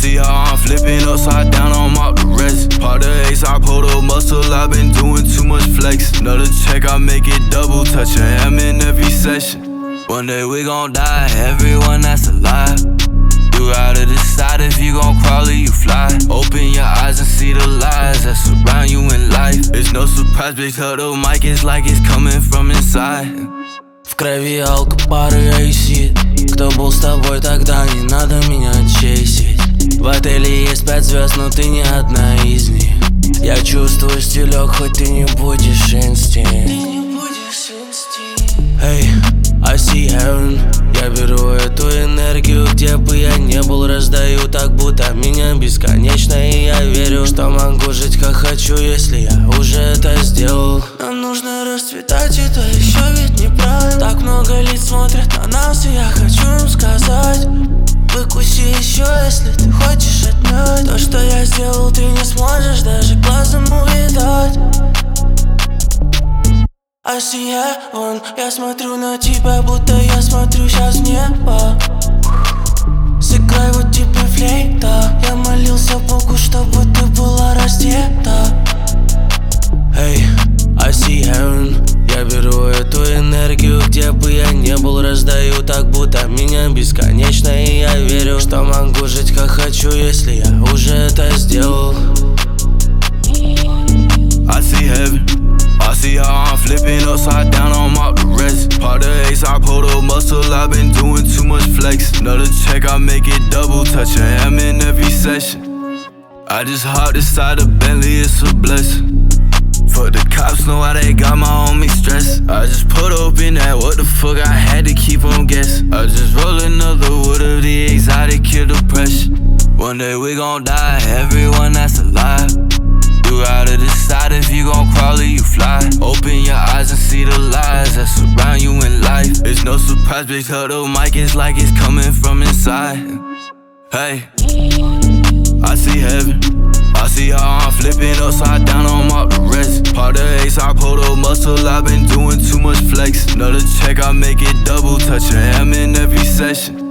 see how I'm flipping upside down, I'm out the rest. Part of ace, I pulled a muscle, I've been doing too much flex. Another check, I make it double, touch a ham in every session. One day we gon' die, everyone that's alive. You gotta decide if you gon' crawl or you fly. Open your eyes and see the lies that surround you in life. It's no surprise, because the mic is like it's coming from inside. В крови алко, пары эйсид. Кто был с тобой тогда, не надо меня чейсить. В отеле есть 5 звезд, но ты не одна из них. Я чувствую стилек, хоть ты не будешь инстинкт. Hey, I see heaven. Я беру эту энергию, где бы я не был, раздаю так, будто меня бесконечно. И я верю, что могу жить как хочу, если я уже это сделал. Нам нужно расцветать, это еще ведь неправильно. Так много лиц смотрят на нас, и я хочу им сказать: выкуси еще, если ты хочешь отнять. То, что я сделал, ты не сможешь даже глазом увидать. I see heaven. Я смотрю на тебя, будто я смотрю сейчас в небо. Сыграй вот тебе флейта. Я молился Богу, чтобы ты была раздета. Hey, I see heaven. Я беру эту энергию, где бы я не был, раздаю так, будто меня бесконечно. И я верю, что могу жить как хочу, если я уже это сделал. I see heaven. I see how I'm flipping upside down, I'm out the rest. Part of ace, I pulled a muscle, I've been doing too much flex. Another check, I make it double, touch a ham in every session. I just hopped inside the Bentley, it's a blessing. Fuck the cops, know how they got my homie stressed. I just put up in that, what the fuck, I had to keep on guessing. I just roll another wood of the exotic, kill depression. One day we gon' die, everyone that's alive. You gotta decide if you gon' crawl or you fly. Open your eyes and see the lies that surround you in life. It's no surprise, because the mic is like it's coming from inside. Hey, I see heaven. I see how I'm flipping upside down, I'm out the rest. Part of ace, I pulled a muscle, I've been doing too much flex. Another check, I make it double, touch a ham in every session.